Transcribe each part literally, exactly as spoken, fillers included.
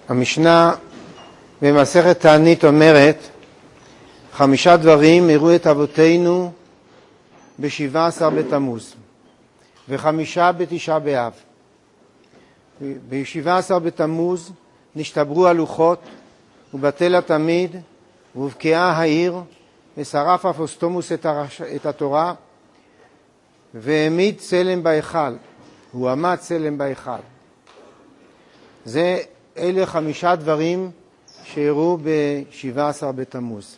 המשנה במסכת תענית אומרת, חמישה דברים הראו את אבותינו בשבעה עשר בתמוז, וחמישה בתשעה באב. בשבעה עשר בתמוז נשתברו הלוחות, ובטל התמיד, ובקעה העיר, ושרף אפוסטומוס את, הרש... את התורה, והעמיד צלם בהיכל. הוא עמד צלם בהיכל. זה אלה חמישה דברים שהראו בשבעה עשר בתמוז.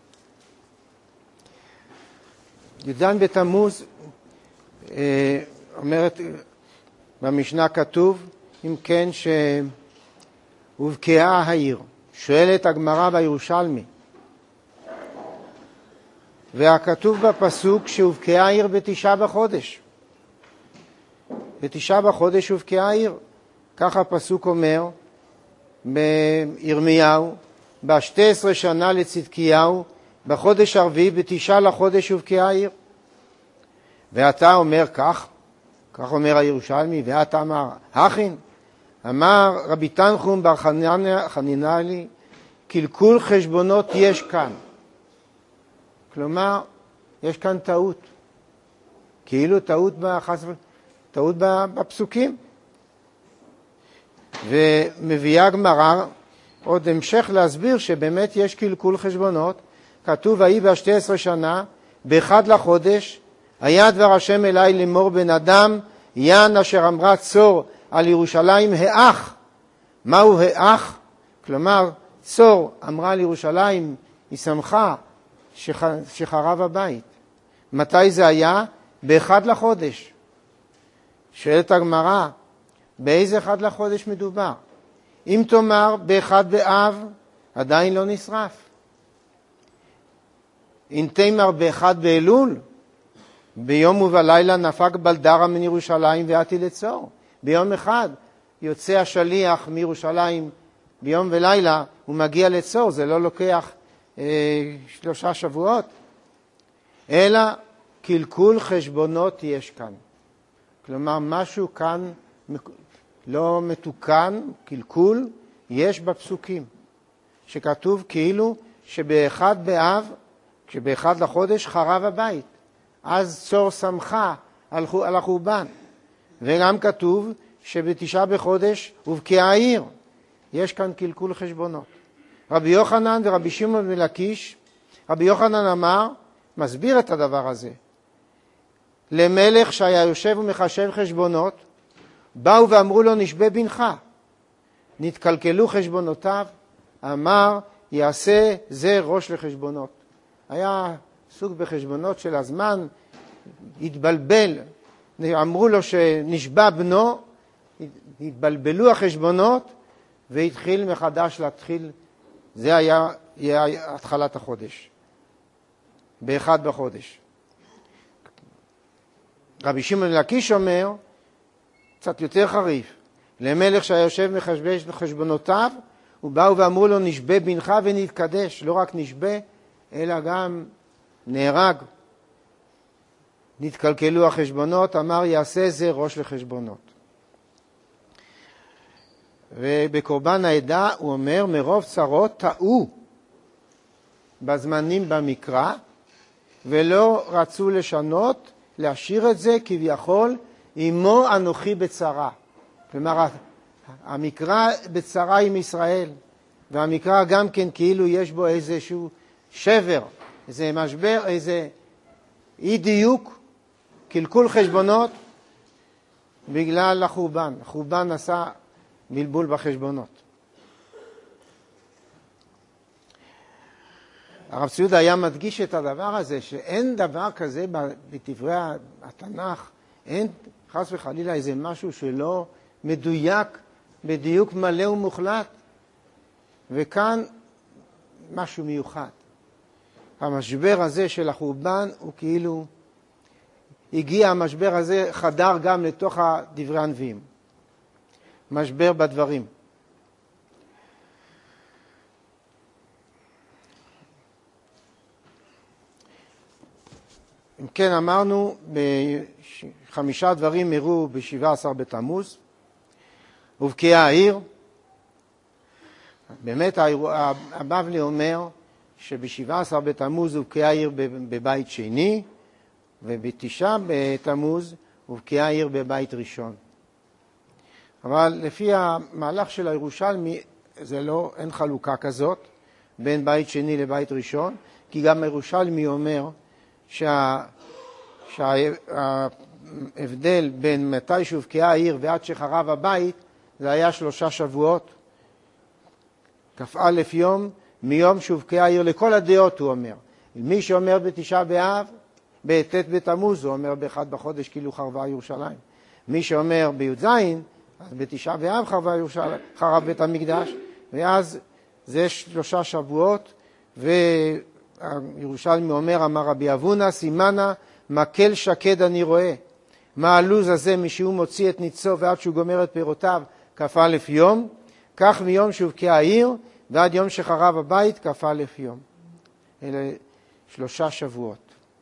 י"ז בתמוז, אה, אומרת, במשנה כתוב, אם כן, שהובקעה העיר. שואלת הגמרא בירושלמי. והכתוב בפסוק שהובקעה העיר בתשעה בחודש. בתשעה בחודש הובקעה העיר. ככה הפסוק אומר בירמיהו, ב-שתים עשרה שנה לצדקיהו, בחודש הרביעי, בתשעה לחודש הובקעה העיר. ואתה אומר כך, כך אומר הירושלמי, ואתה אמר, הכין, אמר רבי תנחום בר חנינאלי, קלקול חשבונות יש כאן. כלומר, יש כאן טעות. כאילו טעות, בחס... טעות בפסוקים. ומביאה גמרא עוד המשך להסביר שבאמת יש קלקול חשבונות. כתוב, ויהי ב-שתים עשרה שנה, באחד לחודש, היה דבר השם אלי לאמור בן אדם, יען אשר אמרה צור על ירושלים האח. מהו האח? כלומר, צור אמרה על ירושלים, היא שמחה שח... שחרב הבית. מתי זה היה? באחד לחודש. שואלת הגמרא, באיזה אחד לחודש מדובר? אם תאמר באחד באב, עדיין לא נשרף. אם תאמר באחד באלול, ביום ובלילה נפק בלדרה מן ירושלים ואתי לצור. ביום אחד יוצא השליח מירושלים, ביום ולילה הוא מגיע לצור, זה לא לוקח אה, שלושה שבועות. אלא קלקול חשבונות יש כאן. כלומר, משהו כאן לא מתוקן, קלקול, יש בפסוקים. שכתוב כאילו שבאחד באב, כשבאחד לחודש חרב הבית. אז צור שמחה על, על החורבן. וגם כתוב שבתשעה בחודש הובקעה העיר. יש כאן קלקול חשבונות. רבי יוחנן ורבי שמעון בן לקיש, רבי יוחנן אמר, מסביר את הדבר הזה. למלך שהיה יושב ומחשב חשבונות, באו ואמרו לו נשבה בנך. נתקלקלו חשבונותיו, אמר יעשה זה ראש לחשבונות. היה סוג בחשבונות של הזמן, התבלבל, אמרו לו שנשבע בנו, התבלבלו החשבונות, והתחיל מחדש להתחיל, זה היה, היה התחלת החודש, באחד בחודש. רבי שמעון בן לקיש אומר, קצת יותר חריף, למלך שהיה יושב מחשבי חשבונותיו, ובאו ואמרו לו נשבה בנך ונתקדש, לא רק נשבה, אלא גם נהרג. נתקלקלו החשבונות, אמר יעשה זה ראש לחשבונות. ובקורבן העדה הוא אומר, מרוב צרות טעו בזמנים במקרא, ולא רצו לשנות, להשאיר את זה כביכול, עמו אנוכי בצרה. כלומר, המקרא בצרה עם ישראל, והמקרא גם כן כאילו יש בו איזשהו שבר, איזה משבר, איזה אי דיוק, קלקול חשבונות, בגלל החורבן. החורבן עשה בלבול בחשבונות. הרב ציודה היה מדגיש את הדבר הזה, שאין דבר כזה בדברי התנ"ך, אין חס וחלילה איזה משהו שלא מדויק בדיוק מלא ומוחלט. וכאן משהו מיוחד. המשבר הזה של החורבן הוא כאילו, הגיע המשבר הזה, חדר גם לתוך דברי הנביאים. משבר בדברים. אם כן, אמרנו, בחמישה דברים הראו בשבעה עשר בתמוז, הובקעה העיר, באמת הבבלי אומר שב-שבעה עשר בתמוז הובקעה העיר בבית שני, ובתשעה בתמוז הובקעה העיר בבית ראשון. אבל לפי המהלך של הירושלמי, זה לא, אין חלוקה כזאת בין בית שני לבית ראשון, כי גם הירושלמי אומר שה, שההבדל בין מתי שהובקעה העיר ועד שחרב הבית, זה היה שלושה שבועות, כ"א יום, מיום שהובקעה העיר לכל הדעות, הוא אומר. מי שאומר בתשעה באב, בט' בתמוז, הוא אומר באחד בחודש כאילו חרבה ירושלים. מי שאומר בי"ז, אז בתשעה באב חרבה ירושלים, חרב בית המקדש, ואז זה שלושה שבועות, וירושלמי אומר, אמר רבי אבונה, סימנה, מקל שקד אני רואה. מה הלוז הזה משהוא מוציא את ניצו ועד שהוא גומר את פירותיו, כ"א יום, כך מיום שהובקעה העיר, ועד יום שחרב הבית, כ"א יום. אלה שלושה שבועות.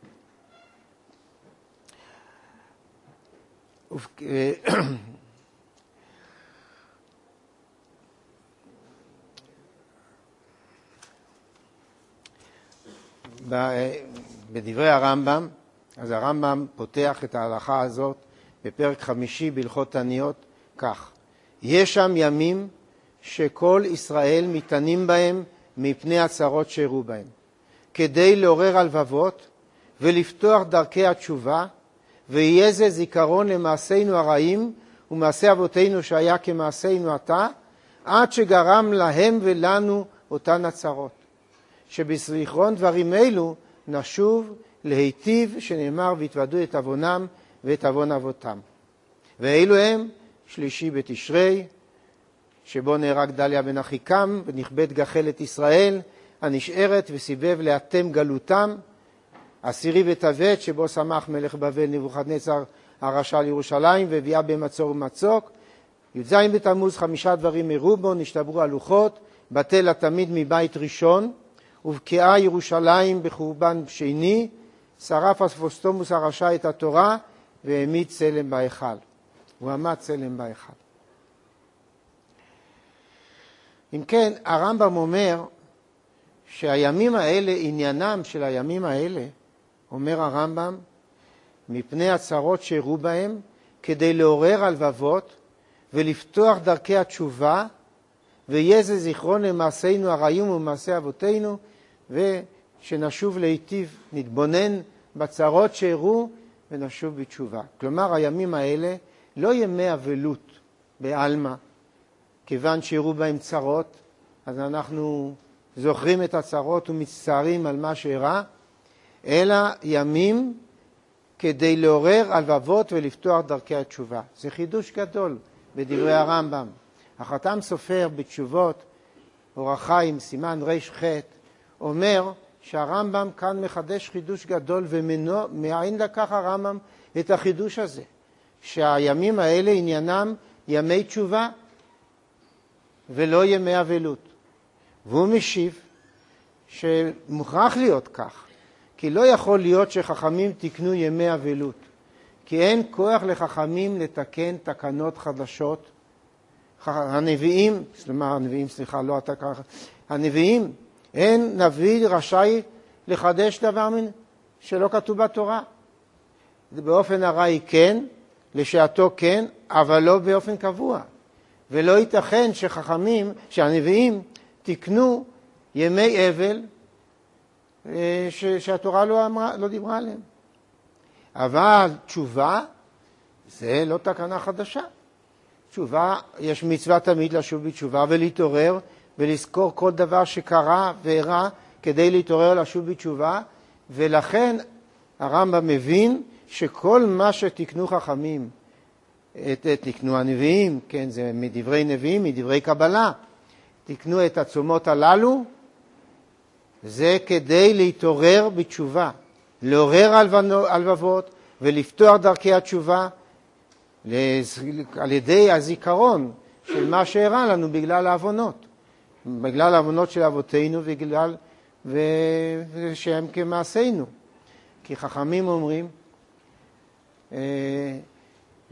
בדברי הרמב"ם, אז הרמב"ם פותח את ההלכה הזאת בפרק חמישי בהלכות תעניות כך: יש שם ימים שכל ישראל מתענים בהם מפני הצרות שאירעו בהם, כדי לעורר הלבבות ולפתוח דרכי התשובה, ויהיה זה זיכרון למעשינו הרעים ומעשי אבותינו שהיה כמעשינו עתה, עד שגרם להם ולנו אותן הצרות. שבזיכרון דברים אלו נשוב להיטיב, שנאמר והתוודו את עוונם ואת עוון אבותם. ואלו הם שלישי בתשרי, שבו נהרג דליה בן אחיקם ונכבד גחלת ישראל הנשארת וסיבב לאתם גלותם. עשירי בטבת, שבו שמח מלך בבל נבוכדנצר הרשע לירושלים והביאה במצור ומצוק. י"ז בתמוז חמישה דברים אירעו בו, נשתברו הלוחות, בטל התמיד מבית ראשון, ובקעה ירושלים בחורבן שני, שרף אספוסטומוס הרשע את התורה והעמיד צלם בהיכל. הוא עמד צלם בהיכל. אם כן, הרמב"ם אומר שהימים האלה, עניינם של הימים האלה, אומר הרמב"ם, מפני הצרות שאירעו בהם, כדי לעורר הלבבות ולפתוח דרכי התשובה, ויהיה זה זיכרון למעשינו הרעים ומעשי אבותינו, ושנשוב להיטיב, נתבונן בצרות שאירעו ונשוב בתשובה. כלומר, הימים האלה לא ימי אבלות בעלמא, כיוון שאירעו בהם צרות, אז אנחנו זוכרים את הצרות ומצטערים על מה שאירע, אלא ימים כדי לעורר הלבבות ולפתוח דרכי התשובה. זה חידוש גדול בדברי הרמב"ם. החתם סופר בתשובות, אור החיים, סימן רש ח', אומר שהרמב"ם כאן מחדש חידוש גדול, ומאין לקח הרמב"ם את החידוש הזה, שהימים האלה עניינם ימי תשובה ולא ימי אבלות. והוא משיב שמוכרח להיות כך, כי לא יכול להיות שחכמים תקנו ימי אבלות, כי אין כוח לחכמים לתקן תקנות חדשות. הנביאים, סליחה, הנביאים, סליחה, לא התקנות, הנביאים, אין נביא רשאי לחדש דבר שלא כתוב בתורה. באופן הראי כן, לשעתו כן, אבל לא באופן קבוע. ולא ייתכן שחכמים, שהנביאים תקנו ימי אבל ש, שהתורה לא, אמרה, לא דיברה עליהם. אבל תשובה זה לא תקנה חדשה. תשובה, יש מצווה תמיד לשוב בתשובה ולהתעורר ולזכור כל דבר שקרה ואירע כדי להתעורר לשוב בתשובה, ולכן הרמב"ם מבין שכל מה שתקנו חכמים, את, תקנו הנביאים, כן, זה מדברי נביאים, מדברי קבלה, תקנו את הצומות הללו, זה כדי להתעורר בתשובה, לעורר הלבבות ולפתוח דרכי התשובה על ידי הזיכרון של מה שאירע לנו בגלל העוונות, בגלל העוונות של אבותינו ובגלל שהם כמעשינו. כי חכמים אומרים,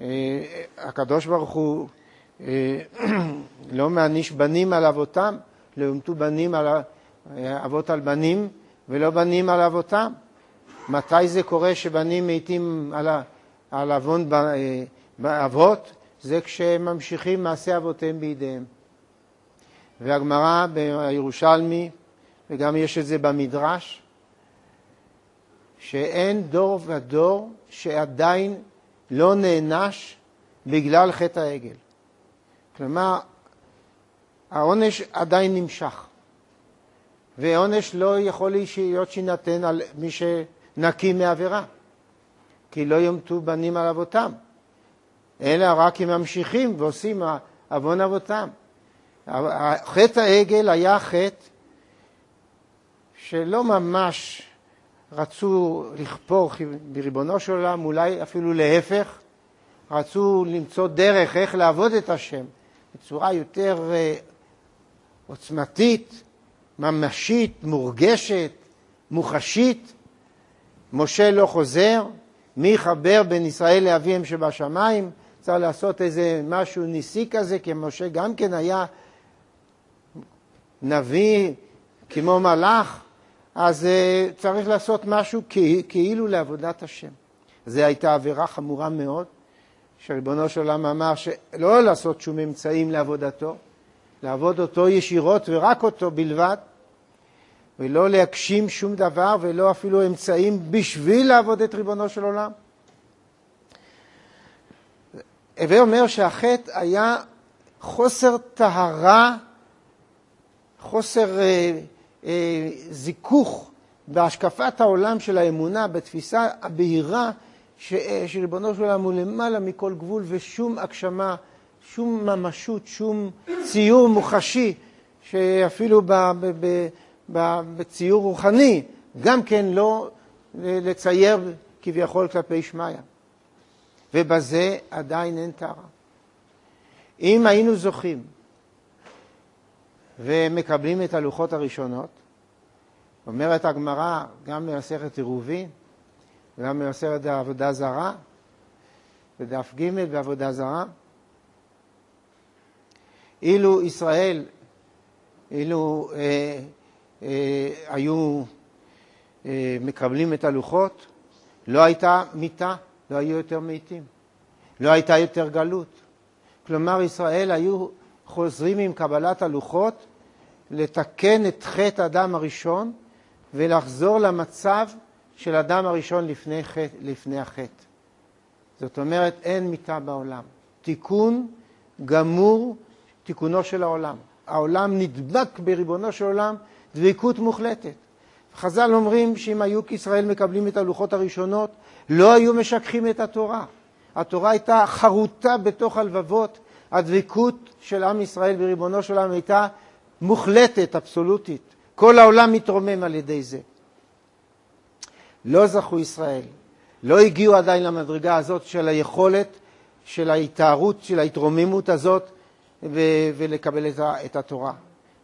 הקדוש ברוך הוא לא מעניש בנים על אבותם, לא יומתו בנים על אבות על בנים ולא בנים על אבותם. מתי זה קורה שבנים מתים על, על אבון באבות? זה כשהם ממשיכים מעשה אבותיהם בידיהם. והגמרא בירושלמי, וגם יש את זה במדרש, שאין דור ודור שעדיין לא נענש בגלל חטא העגל. כלומר, העונש עדיין נמשך. ועונש לא יכול להיות שינתן על מי שנקי מעבירה, כי לא יומתו בנים על אבותם, אלא רק אם ממשיכים ועושים עוון אבותם. חטא העגל היה חטא שלא ממש רצו לכפור בריבונו של עולם, אולי אפילו להפך, רצו למצוא דרך איך לעבוד את השם בצורה יותר עוצמתית, ממשית, מורגשת, מוחשית. משה לא חוזר, מי יחבר בין ישראל לאביהם שבשמיים? צריך לעשות איזה משהו ניסי כזה, כי משה גם כן היה נביא כמו מלאך, אז uh, צריך לעשות משהו כאילו לעבודת השם. זו הייתה עבירה חמורה מאוד, שריבונו של עולם אמר שלא לעשות שום אמצעים לעבודתו, לעבוד אותו ישירות ורק אותו בלבד, ולא להגשים שום דבר ולא אפילו אמצעים בשביל לעבוד את ריבונו של עולם. הווה אומר שהחטא היה חוסר טהרה, חוסר אה, אה, זיכוך בהשקפת העולם של האמונה, בתפיסה הבהירה ש, שריבונו של עולם הוא למעלה מכל גבול ושום הגשמה, שום ממשות, שום ציור מוחשי, שאפילו ב, ב, ב, ב, בציור רוחני, גם כן לא לצייר כביכול כלפי שמיה. ובזה עדיין אין טהרה. אם היינו זוכים ומקבלים את הלוחות הראשונות, אומרת הגמרא גם במסכת עירובין וגם במסכת עבודה זרה, בדף ג' בעבודה זרה, אילו ישראל, אילו אה, אה, היו אה, מקבלים את הלוחות, לא הייתה מיתה, לא היו יותר מתים, לא הייתה יותר גלות. כלומר, ישראל היו חוזרים עם קבלת הלוחות לתקן את חטא האדם הראשון ולחזור למצב של אדם הראשון לפני, חטא, לפני החטא. זאת אומרת, אין מיתה בעולם. תיקון גמור, תיקונו של העולם. העולם נדבק בריבונו של עולם, דבקות מוחלטת. חז"ל אומרים שאם היו כישראל מקבלים את הלוחות הראשונות, לא היו משכחים את התורה. התורה הייתה חרוטה בתוך הלבבות, הדבקות של עם ישראל בריבונו של עולם הייתה מוחלטת, אבסולוטית. כל העולם מתרומם על ידי זה. לא זכו ישראל, לא הגיעו עדיין למדרגה הזאת של היכולת, של ההתארות, של ההתרוממות הזאת, ו- ולקבל את, ה- את התורה.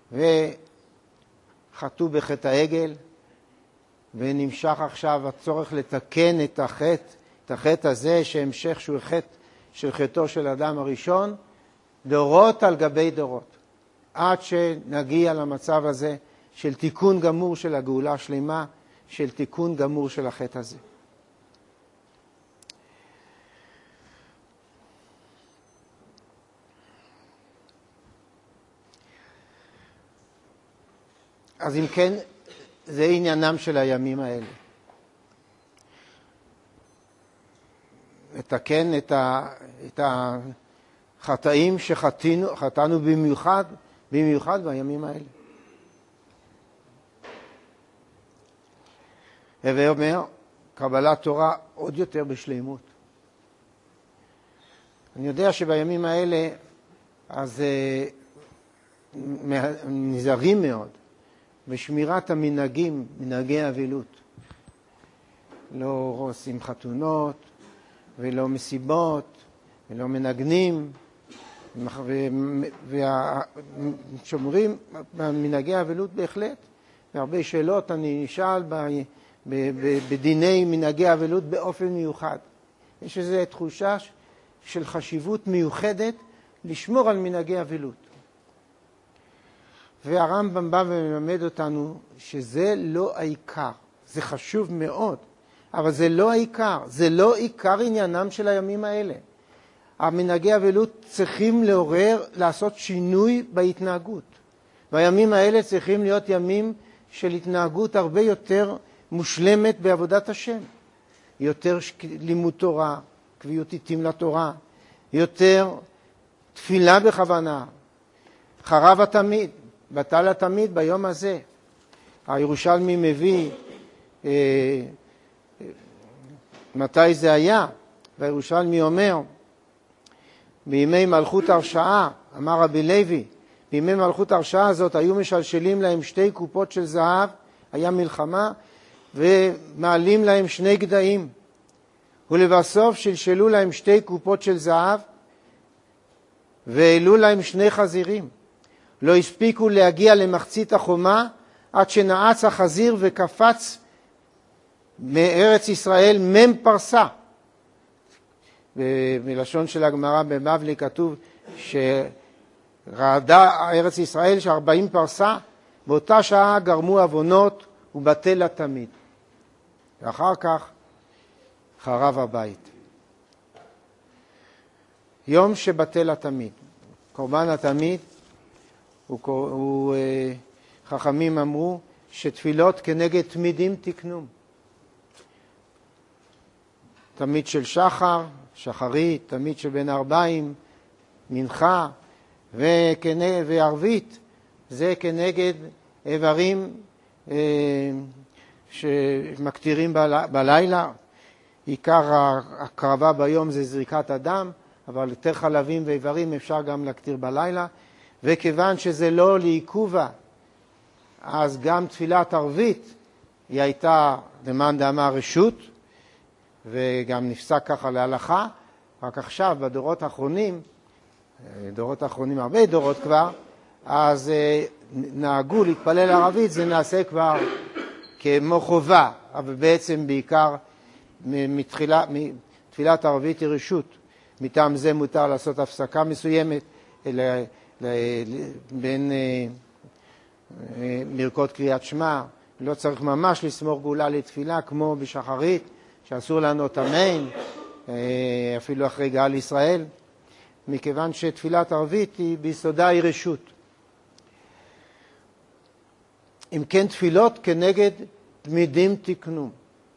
וחטאו בחטא העגל, ונמשך עכשיו הצורך לתקן את החטא, את החטא הזה, שהמשך שהוא חטא של חטאו של האדם הראשון, דורות על גבי דורות, עד שנגיע למצב הזה של תיקון גמור של הגאולה השלמה, של תיקון גמור של החטא הזה. אז אם כן, זה עניינם של הימים האלה. לתקן את, ה, את החטאים שחטאנו, חטאנו במיוחד, במיוחד בימים האלה. הווה אומר, קבלת תורה עוד יותר בשלימות. אני יודע שבימים האלה, אז נזהרים מאוד בשמירת המנהגים, מנהגי האבלות. לא עושים חתונות, ולא מסיבות, ולא מנגנים, ושומרים מנהגי האבלות בהחלט. והרבה שאלות אני נשאל בדיני מנהגי האבלות באופן מיוחד. יש איזו תחושה של חשיבות מיוחדת לשמור על מנהגי האבלות. והרמב"ם בא ומלמד אותנו שזה לא העיקר. זה חשוב מאוד, אבל זה לא העיקר. זה לא עיקר עניינם של הימים האלה. המנהגי אבלות צריכים לעורר, לעשות שינוי בהתנהגות. והימים האלה צריכים להיות ימים של התנהגות הרבה יותר מושלמת בעבודת השם. יותר לימוד תורה, קביעות עיתים לתורה, יותר תפילה בכוונה. חרב התמיד, בטל התמיד ביום הזה. הירושלמי מביא, אה, מתי זה היה? והירושלמי אומר, בימי מלכות הרשעה, אמר רבי לוי, בימי מלכות הרשעה הזאת היו משלשלים להם שתי קופות של זהב, היה מלחמה, ומעלים להם שני גדיים. ולבסוף שלשלו להם שתי קופות של זהב, והעלו להם שני חזירים. לא הספיקו להגיע למחצית החומה, עד שנעץ החזיר וקפץ מארץ ישראל מם פרסה. בלשון של הגמרא בבבלי כתוב שרעדה ארץ ישראל שארבעים פרסה, באותה שעה גרמו אבונות ובטל התמיד. ואחר כך חרב הבית. יום שבטל התמיד. קורבן התמיד, הוא, הוא, חכמים אמרו שתפילות כנגד תמידים תקנום. תמיד של שחר, שחרית, תמיד של בין ארבעים, מנחה וערבית, זה כנגד איברים אה, שמקטירים בלילה. עיקר הקרבה ביום זה זריקת הדם, אבל יותר חלבים ואיברים אפשר גם להקטיר בלילה. וכיוון שזה לא לעיכובה, אז גם תפילת ערבית היא הייתה למאן דאמר רשות, וגם נפסק ככה להלכה. רק עכשיו, בדורות האחרונים, דורות האחרונים, הרבה דורות כבר, אז נהגו להתפלל ערבית, זה נעשה כבר כמו חובה, אבל בעצם בעיקר מתחילה, תפילת ערבית היא רשות. מטעם זה מותר לעשות הפסקה מסוימת ל, ל, בין ברכות קריאת שמע. לא צריך ממש לסמוך גאולה לתפילה כמו בשחרית, שאסור לענות אמן, אפילו אחרי גאל ישראל, מכיוון שתפילת ערבית היא ביסודה היא רשות. אם כן, תפילות כנגד תמידים תקנו.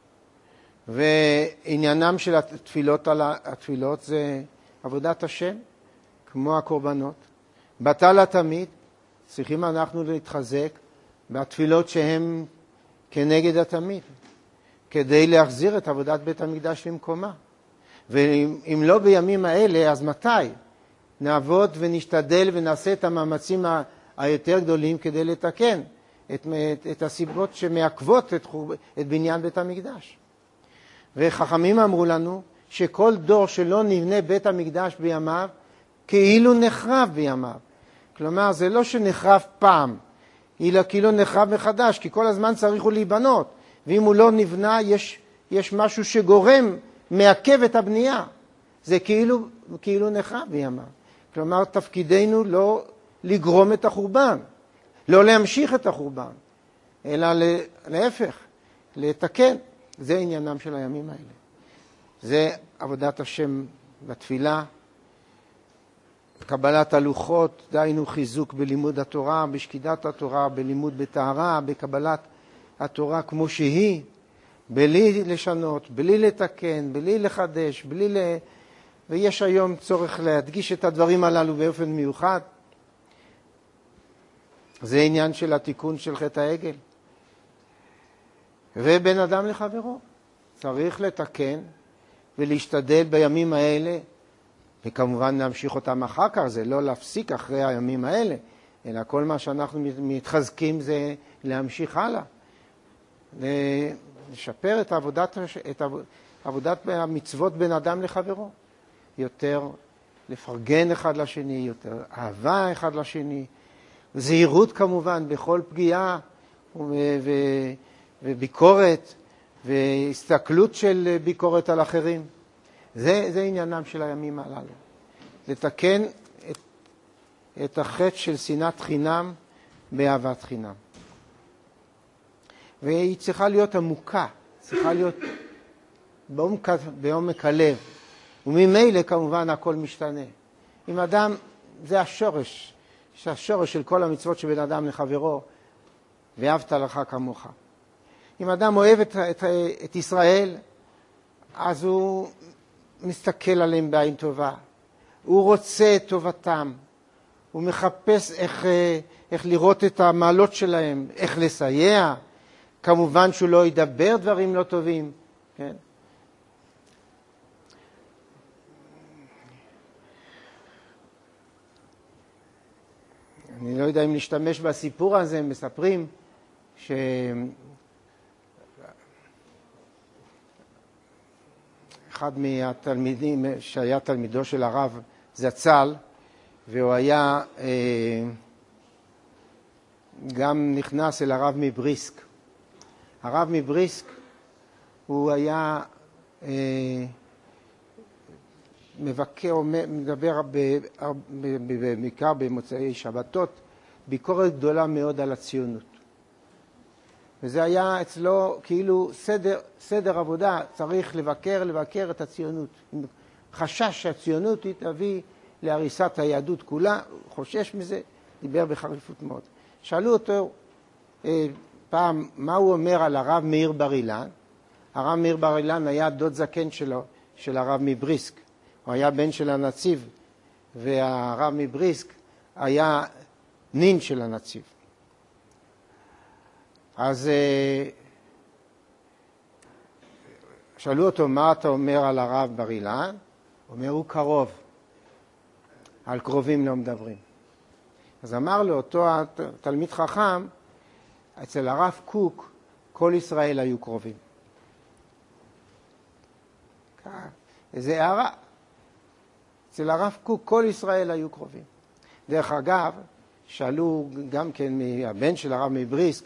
ועניינם של התפילות, התפילות זה עבודת השם, כמו הקורבנות. בטל התמיד, צריכים אנחנו להתחזק בתפילות שהן כנגד התמיד, כדי להחזיר את עבודת בית המקדש למקומה. ואם לא בימים האלה, אז מתי? נעבוד ונשתדל ונעשה את המאמצים היותר גדולים כדי לתקן את, את, את הסיבות שמעכבות את, את בניין בית המקדש. וחכמים אמרו לנו שכל דור שלא נבנה בית המקדש בימיו, כאילו נחרב בימיו. כלומר, זה לא שנחרב פעם, אלא כאילו נחרב מחדש, כי כל הזמן צריך הוא להיבנות. ואם הוא לא נבנה, יש, יש משהו שגורם, מעכב את הבנייה. זה כאילו, כאילו נחרב בימיו. כלומר, תפקידנו לא לגרום את החורבן, לא להמשיך את החורבן, אלא להפך, לתקן. זה עניינם של הימים האלה. זה עבודת השם בתפילה, קבלת הלוחות, דיינו חיזוק בלימוד התורה, בשקידת התורה, בלימוד בטהרה, בקבלת התורה כמו שהיא, בלי לשנות, בלי לתקן, בלי לחדש, בלי ל... ויש היום צורך להדגיש את הדברים הללו באופן מיוחד. זה עניין של התיקון של חטא העגל. ובין אדם לחברו. צריך לתקן ולהשתדל בימים האלה, וכמובן להמשיך אותם אחר כך, זה לא להפסיק אחרי הימים האלה, אלא כל מה שאנחנו מתחזקים זה להמשיך הלאה. לשפר את עבודת, את עבודת המצוות בין אדם לחברו. יותר לפרגן אחד לשני, יותר אהבה אחד לשני, זהירות כמובן בכל פגיעה ו... ו... וביקורת והסתכלות של ביקורת על אחרים. זה, זה עניינם של הימים הללו. לתקן את, את החטא של שנאת חינם באהבת חינם. והיא צריכה להיות עמוקה, צריכה להיות בעומק, בעומק הלב. וממילא כמובן הכל משתנה. אם אדם, זה השורש, השורש של כל המצוות שבין אדם לחברו, ואהבת לך כמוך. אם אדם אוהב את, את, את ישראל, אז הוא מסתכל עליהם בעין טובה. הוא רוצה את טובתם. הוא מחפש איך, איך לראות את המעלות שלהם, איך לסייע. כמובן שהוא לא ידבר דברים לא טובים. כן? אני לא יודע אם להשתמש בסיפור הזה, מספרים ש... אחד מהתלמידים שהיה תלמידו של הרב זצ"ל, והוא היה אה, גם נכנס אל הרב מבריסק. הרב מבריסק הוא היה אה, מבקר, מדבר בעיקר במוצאי שבתות, ביקורת גדולה מאוד על הציונות. וזה היה אצלו כאילו סדר, סדר עבודה, צריך לבקר, לבקר את הציונות. חשש שהציונות היא תביא להריסת היהדות כולה, חושש מזה, דיבר בחריפות מאוד. שאלו אותו אה, פעם מה הוא אומר על הרב מאיר בר אילן. הרב מאיר בר אילן היה דוד זקן שלו, של הרב מבריסק. הוא היה בן של הנציב, והרב מבריסק היה נין של הנציב. אז שאלו אותו, מה אתה אומר על הרב בר אילן? הוא אומר, הוא קרוב. על קרובים לא מדברים. אז אמר לו אותו תלמיד חכם, אצל הרב קוק, כל ישראל היו קרובים. איזה הערה. אצל הרב קוק, כל ישראל היו קרובים. דרך אגב, שאלו גם כן מהבן של הרב מבריסק,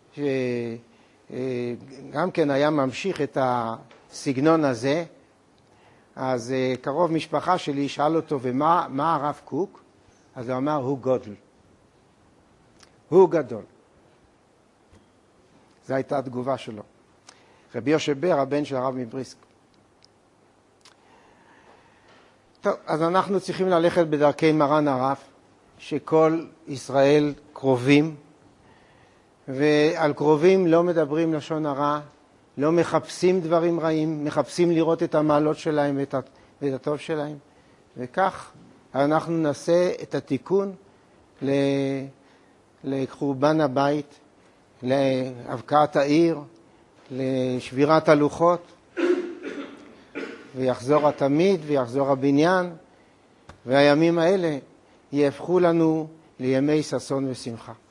שגם כן היה ממשיך את הסגנון הזה, אז קרוב משפחה שלי שאל אותו, ומה מה הרב קוק? אז הוא אמר, הוא גדול. הוא גדול. זו הייתה התגובה שלו. רבי יושב בר, הבן של הרב מבריסק. טוב, אז אנחנו צריכים ללכת בדרכי מרן הרב, שכל ישראל קרובים, ועל קרובים לא מדברים לשון הרע, לא מחפשים דברים רעים, מחפשים לראות את המעלות שלהם ואת, ואת הטוב שלהם. וכך אנחנו נעשה את התיקון לחורבן הבית, להבקעת העיר, לשבירת הלוחות, ויחזור התמיד ויחזור הבניין, והימים האלה יהפכו לנו לימי ששון ושמחה.